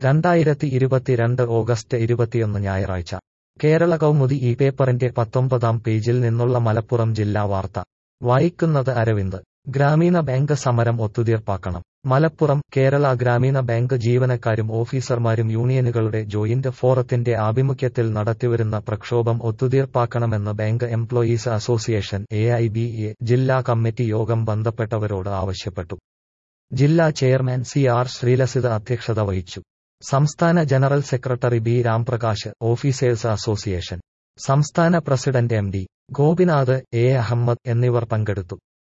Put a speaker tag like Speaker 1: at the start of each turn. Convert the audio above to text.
Speaker 1: 2022 August 21 ഞായറാഴ്ച കേരള കൗമുദി ഈ പേപ്പറിന്റെ 19-ാം പേജിൽ നിന്നുള്ള മലപ്പുറം ജില്ലാ വാർത്ത വായിക്കുന്നത് അരവിന്ദ്. ഗ്രാമീണ ബാങ്ക് സമരം ഒത്തുതീർപ്പാക്കണം. മലപ്പുറം. കേരള ഗ്രാമീണ ബാങ്ക് ജീവനക്കാരും ഓഫീസർമാരും യൂണിയനുകളുടെ ജോയിന്റ് ഫോറത്തിന്റെ ആഭിമുഖ്യത്തിൽ നടത്തിവരുന്ന പ്രക്ഷോഭം ഒത്തുതീർപ്പാക്കണമെന്ന് ബാങ്ക് എംപ്ലോയീസ് അസോസിയേഷൻ AIBA ജില്ലാ കമ്മിറ്റി യോഗം ബന്ധപ്പെട്ടവരോട് ആവശ്യപ്പെട്ടു. ജില്ലാ ചെയർമാൻ CR ശ്രീലസിത അധ്യക്ഷത വഹിച്ചു. സംസ്ഥാന general secretary B Ramprakash, officers association സംസ്ഥാന president MD Gopinath, A Ahmed എന്നിവർ പങ്കെടുത്തു.